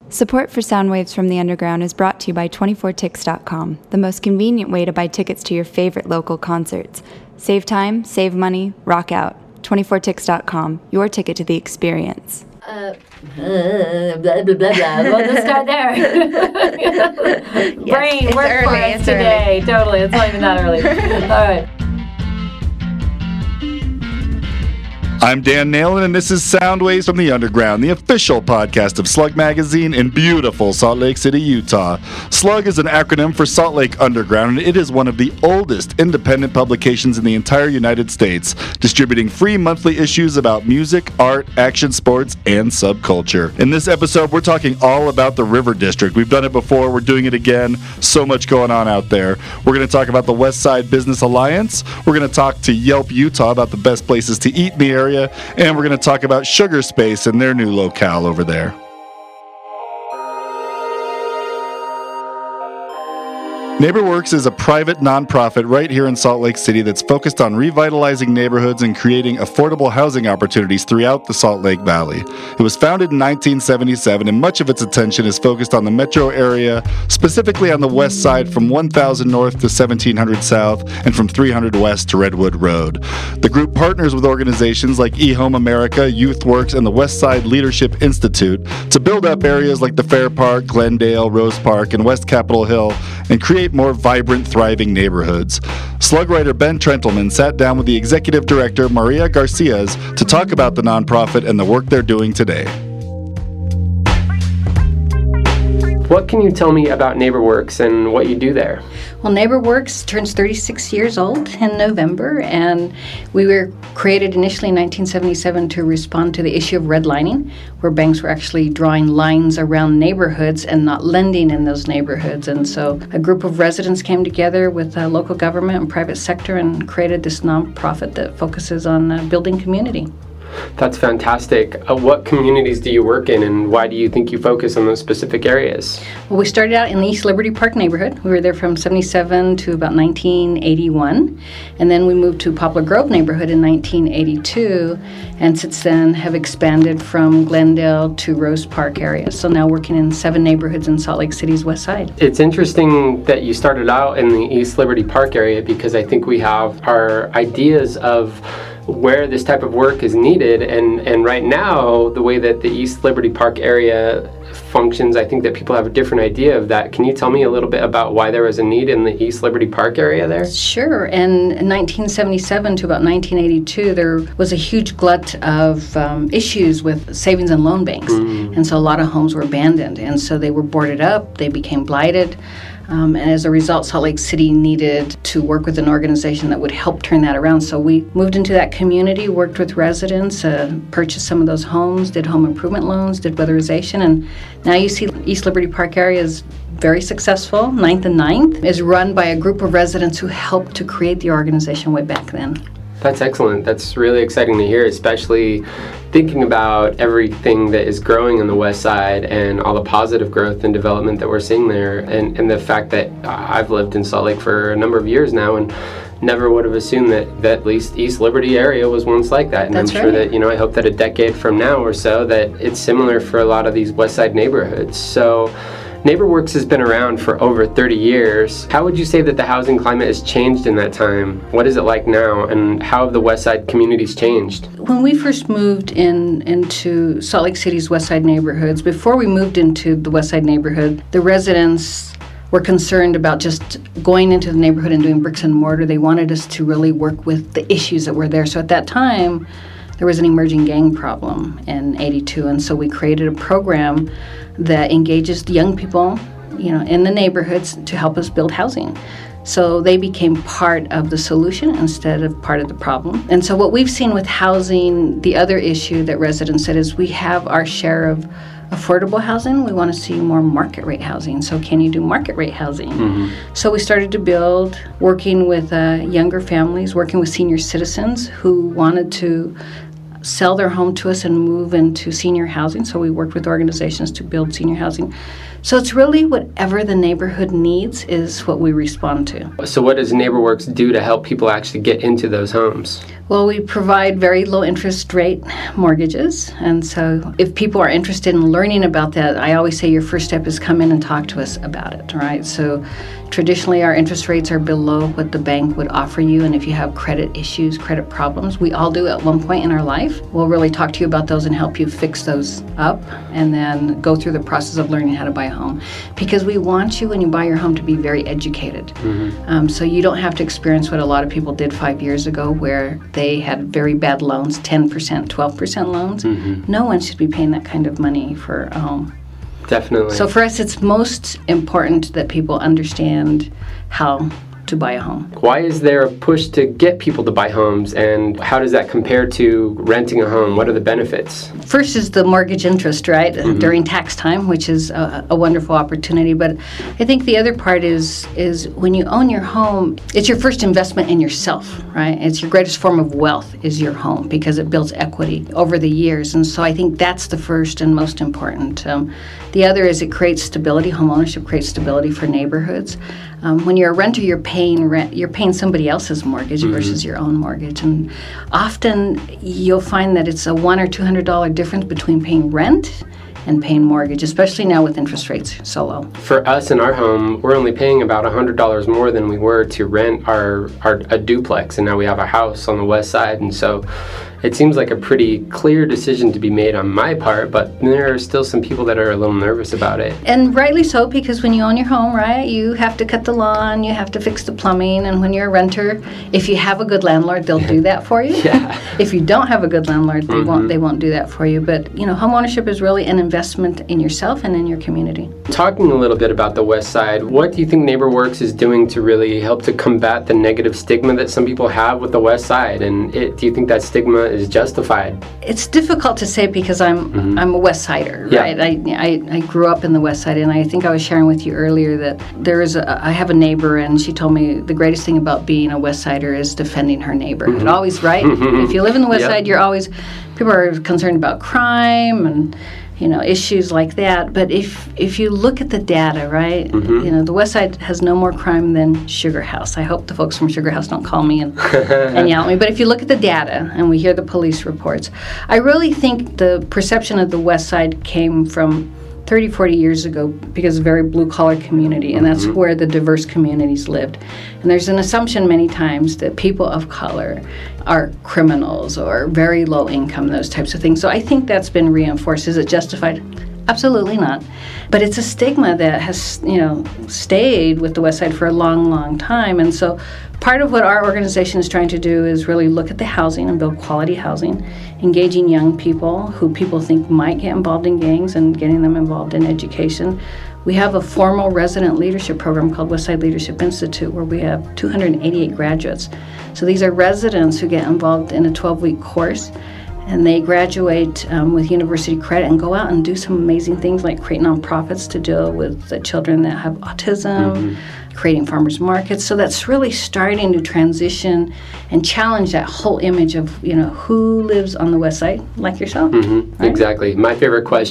Support for Soundwaves from the Underground is brought to you by 24tix.com, the most convenient way to buy tickets to your favorite local concerts. Save time, save money, rock out. 24tix.com, your ticket to the experience. Blah, blah, blah, blah. We'll just start there. Brain, work for us today. Totally, it's not even that early. All right. I'm Dan Nalen, and this is Soundwaves from the Underground, the official podcast of Slug Magazine in beautiful Salt Lake City, Utah. Slug is an acronym for Salt Lake Underground, and it is one of the oldest independent publications in the entire United States, distributing free monthly issues about music, art, action sports, and subculture. In this episode, we're talking all about the River District. We've done it before, we're doing it again. So much going on out there. We're going to talk about the West Side Business Alliance. We're going to talk to Yelp Utah about the best places to eat in the area. And we're going to talk about Sugar Space and their new locale over there. NeighborWorks is a private nonprofit right here in Salt Lake City that's focused on revitalizing neighborhoods and creating affordable housing opportunities throughout the Salt Lake Valley. It was founded in 1977, and much of its attention is focused on the metro area, specifically on the west side from 1000 north to 1700 south and from 300 west to Redwood Road. The group partners with organizations like eHome America, YouthWorks, and the West Side Leadership Institute to build up areas like the Fair Park, Glendale, Rose Park, and West Capitol Hill and create more vibrant, thriving neighborhoods. Slug writer Ben Trentleman sat down with the executive director, Maria Garcias, to talk about the nonprofit and the work they're doing today. What can you tell me about NeighborWorks and what you do there? Well, NeighborWorks turns 36 years old in November, and we were created initially in 1977 to respond to the issue of redlining, where banks were actually drawing lines around neighborhoods and not lending in those neighborhoods. And so a group of residents came together with local government and private sector and created this nonprofit that focuses on building community. That's fantastic. What communities do you work in, and why do you think you focus on those specific areas? Well, we started out in the East Liberty Park neighborhood. We were there from 77 to about 1981. And then we moved to Poplar Grove neighborhood in 1982. And since then have expanded from Glendale to Rose Park area. So now working in 7 neighborhoods in Salt Lake City's west side. It's interesting that you started out in the East Liberty Park area, because I think we have our ideas of where this type of work is needed, and right now the way that the East Liberty Park area functions, I think that people have a different idea of that. Can you tell me a little bit about why there was a need in the East Liberty Park area there? Sure. In 1977 to about 1982, there was a huge glut of issues with savings and loan banks, and so a lot of homes were abandoned, and so they were boarded up, they became blighted. And as a result, Salt Lake City needed to work with an organization that would help turn that around. So we moved into that community, worked with residents, purchased some of those homes, did home improvement loans, did weatherization, and now you see East Liberty Park area is very successful. 9th and 9th is run by a group of residents who helped to create the organization way back then. That's excellent. That's really exciting to hear, especially thinking about everything that is growing on the west side and all the positive growth and development that we're seeing there, and the fact that I've lived in Salt Lake for a number of years now and never would have assumed that at least East Liberty area was once like that. And That's I'm sure right. that, I hope that a decade from now or so that it's similar for a lot of these west side neighborhoods. So NeighborWorks has been around for over 30 years. How would you say that the housing climate has changed in that time? What is it like now, and how have the West Side communities changed? When we first moved into Salt Lake City's West Side neighborhoods, before we moved into the West Side neighborhood, the residents were concerned about just going into the neighborhood and doing bricks and mortar. They wanted us to really work with the issues that were there. So at that time, there was an emerging gang problem in 82, and so we created a program that engages the young people, in the neighborhoods to help us build housing. So they became part of the solution instead of part of the problem. And so what we've seen with housing, the other issue that residents said is we have our share of affordable housing. We want to see more market rate housing. So can you do market rate housing? Mm-hmm. So we started to build, working with younger families, working with senior citizens who wanted to sell their home to us and move into senior housing. So we worked with organizations to build senior housing. So it's really whatever the neighborhood needs is what we respond to. So what does NeighborWorks do to help people actually get into those homes? Well, we provide very low interest rate mortgages. And so if people are interested in learning about that, I always say your first step is come in and talk to us about it, right? So traditionally, our interest rates are below what the bank would offer you. And if you have credit issues, credit problems, we all do at one point in our life, we'll really talk to you about those and help you fix those up and then go through the process of learning how to buy a home. Because we want you, when you buy your home, to be very educated. So you don't have to experience what a lot of people did 5 years ago, where they had very bad loans, 10%, 12% loans. No one should be paying that kind of money for a home. Definitely. So for us, it's most important that people understand how to buy a home. Why is there a push to get people to buy homes, and how does that compare to renting a home? What are the benefits? First is the mortgage interest, right, during tax time, which is a wonderful opportunity. But I think the other part is when you own your home, it's your first investment in yourself, right? It's your greatest form of wealth is your home, because it builds equity over the years. And so I think that's the first and most important. The other is it creates stability. Home ownership creates stability for neighborhoods. When you're a renter, you're paying rent. You're paying somebody else's mortgage versus your own mortgage, and often you'll find that it's a $100 or $200 difference between paying rent and paying mortgage, especially now with interest rates so low. For us in our home, we're only paying about $100 more than we were to rent a duplex, and now we have a house on the west side, and so it seems like a pretty clear decision to be made on my part, but there are still some people that are a little nervous about it. And rightly so, because when you own your home, right, you have to cut the lawn, you have to fix the plumbing, and when you're a renter, if you have a good landlord, they'll do that for you. Yeah. If you don't have a good landlord, they won't do that for you. But, home ownership is really an investment in yourself and in your community. Talking a little bit about the West Side, what do you think NeighborWorks is doing to really help to combat the negative stigma that some people have with the West Side? And do you think that stigma is justified? It's difficult to say because I'm a West Sider, right? I grew up in the West Side, and I think I was sharing with you earlier that I have a neighbor, and she told me the greatest thing about being a West Sider is defending her neighborhood. Always, right? If you live in the West Side, people are concerned about crime and issues like that. But if you look at the data, right, the West Side has no more crime than Sugar House. I hope the folks from Sugar House don't call me and yell at me. But if you look at the data and we hear the police reports, I really think the perception of the West Side came from 30, 40 years ago because of a very blue-collar community, and that's where the diverse communities lived. And there's an assumption many times that people of color are criminals or very low income, those types of things. So I think that's been reinforced. Is it justified? Absolutely not. But it's a stigma that has, stayed with the West Side for a long, long time. And so part of what our organization is trying to do is really look at the housing and build quality housing, engaging young people who people think might get involved in gangs and getting them involved in education. We have a formal resident leadership program called Westside Leadership Institute, where we have 288 graduates. So these are residents who get involved in a 12-week course, and they graduate with university credit and go out and do some amazing things like create nonprofits to deal with the children that have autism, creating farmers markets. So that's really starting to transition and challenge that whole image of, who lives on the West Side, like yourself. Right? Exactly. My favorite question